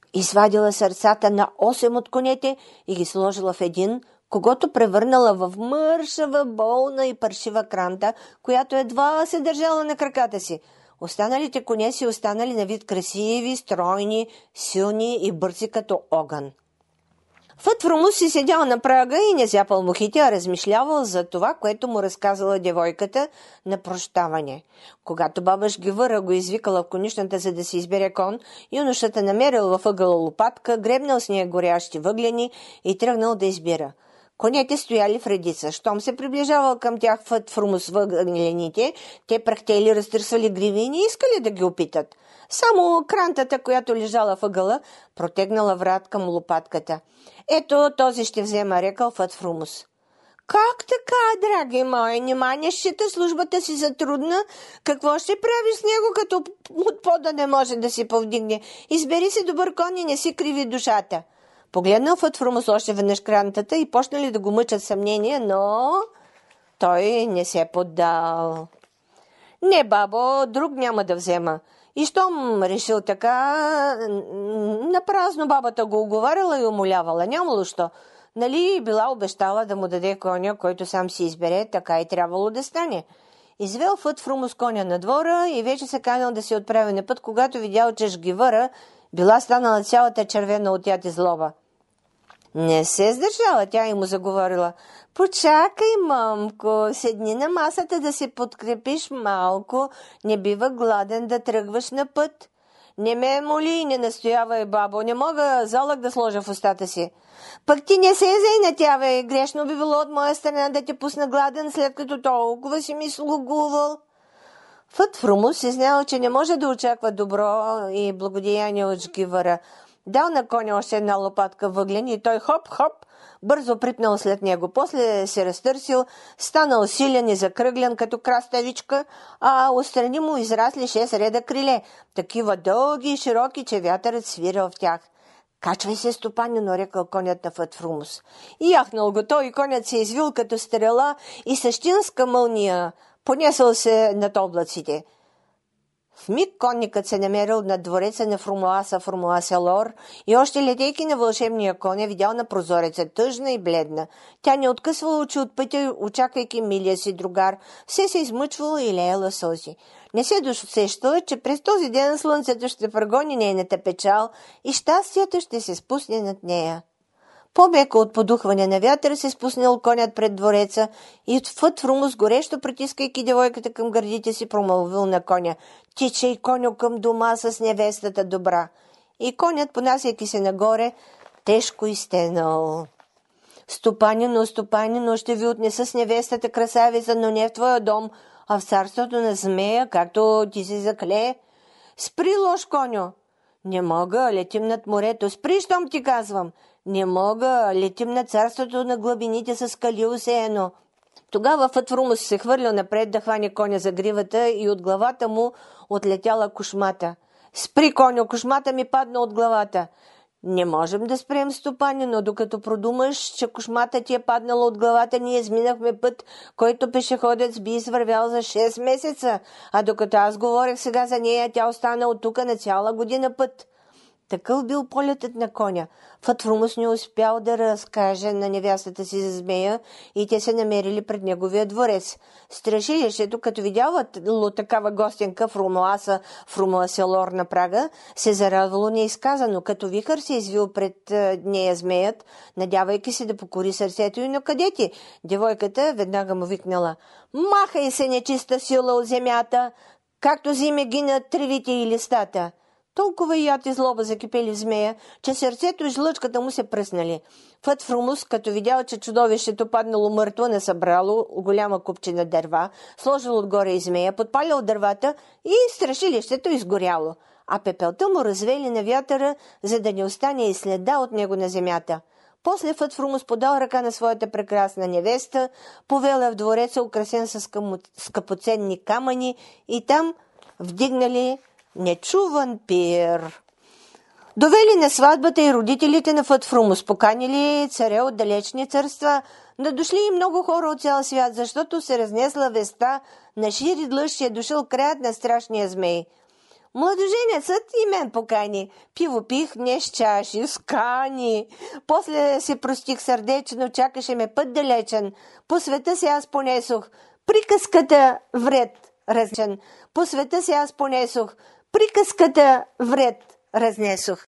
Извадила сърцата на 8 от конете и ги сложила в един, когото превърнала в мършава, болна и паршива кранта, която едва се държала на краката си. Останалите коне си останали на вид красиви, стройни, силни и бързи като огън. Фът Фрумус си седял на прага и не зяпал мухите, а размишлявал за това, което му разказала девойката на прощаване. Когато баба Жгивъра го извикала в конюшната, за да си избере кон, юношата намерил във ъгъла лопатка, гребнал с нея горящи въглени и тръгнал да избира. Конете стояли в редица. Щом се приближавал към тях Фът Фрумус въглените, те прахтели, разтърсвали гриви и не искали да ги опитат. Само крантата, която лежала въгъла, протегнала врат към лопатката. Ето, този ще взема, рекал Фът Фрумус. Как така, драги мои? Нима не счита службата си за трудна? Какво ще правиш с него, като от пода не може да си повдигне? Избери си добър кон и не си криви душата. Погледнал Фът Фрумус още веднъж крантата и почнали да го мъчат съмнения, но той не се поддал. Не, бабо, друг няма да взема. И щом решил така, напразно бабата го уговаряла и умолявала. Нямало що. Нали била обещала да му даде коня, който сам си избере, така и трябвало да стане. Извел Фът Фрумус коня на двора и вече се канал да се отправи на път, когато видял, че Жгивъра била станала цялата червена от яд и злоба. Не се сдържала, тя и му заговорила. Почакай, мамко, седни на масата да се подкрепиш малко, не бива гладен да тръгваш на път. Не ме моли и не настоявай, бабо, не мога залък да сложа в устата си. Пък ти не се заинатявай, грешно би било от моя страна да те пусна гладен, след като толкова си ми слугувал. Фът Фрумус си знаел, че не може да очаква добро и благодеяние от Жгивъра. Дал на коня още една лопатка въглен и той хоп-хоп бързо припнал след него. После се разтърсил, станал силен и закръглен като краставичка, а отстрани му израсли 6 реда криле, такива дълги и широки, че вятърът свирал в тях. Качвай се, стопанино, рекал конят на Фът Фрумус. И яхнал го той и конят се извил като стрела и същинска мълния, понесъл се над облаците. В миг конникът се намерил над двореца на Фрумуаса-Лор и още летейки на вълшебния коня видял на прозореца, тъжна и бледна. Тя не откъсвала очи от пътя, очаквайки милия си другар. Все се измъчвала и леяла сълзи. Не се досещала, че през този ден слънцето ще прогони нейната печал и щастието ще се спусне над нея. По-меко от подухване на вятъра се спуснал конят пред двореца и Фът Фрумус, горещо притискайки девойката към гърдите си, промълвил на коня: Тичай, коню, към дома с невестата добра. И конят, понасяйки се нагоре, тежко изтенал. Стопанино, ще ви отнеса с невестата красавица, но не в твоя дом, а в царството на змея, както ти се закле. Спри, лош коню! Не мога, летим над морето. Спри, щом ти казвам. Не мога, летим над царството на глъбините с скали усеяно. Тогава Фът Фрумус се хвърлял напред да хване коня за гривата и от главата му отлетяла кошмата. Спри, коню, кошмата ми падна от главата. Не можем да спрем, стопани, но докато продумаш, че кошмата ти е паднала от главата, ние изминахме път, който пешеходец би извървял за 6 месеца, а докато аз говорех сега за нея, тя остана от тук на цяла година път. Такъв бил полетът на коня. Фът Фрумус не успял да разкаже на невястата си за змея и те се намерили пред неговия дворец. Страшилището, като видяло такава гостенка Фрумуаса-Лор на прага, се зарадвало неизказано, като вихър се извил пред нея змеят, надявайки се да покори сърцето и на къде ти. Девойката веднага му викнала: Махай се, нечиста сила от земята, както зиме гинат тревите и листата. Толкова яд и злоба закипели в змея, че сърцето и жлъчката му се пръснали. Фът Фрумус, като видял, че чудовището паднало мъртво, не събрало голяма купчина дърва, сложил отгоре и змея, подпалял дървата и страшилището изгоряло, а пепелта му развели на вятъра, за да не остане и следа от него на земята. После Фът Фрумус подал ръка на своята прекрасна невеста, повела в двореца, украсен с скъпоценни камъни, и там вдигнали нечуван пир. Довели на сватбата и родителите на Фът Фрумус, поканили царя от далечни царства, да дошли и много хора от цял свят, защото се разнесла веста на шир и длъж, че е дошъл краят на страшния змей. Младоженецът и мен покани. Пиво пих не с чаши, с кани. После се простих сърдечно, чакаше ме път далечен. По света се аз понесох. Приказката вред разнесох. По света се аз понесох. Приказката вред разнесох.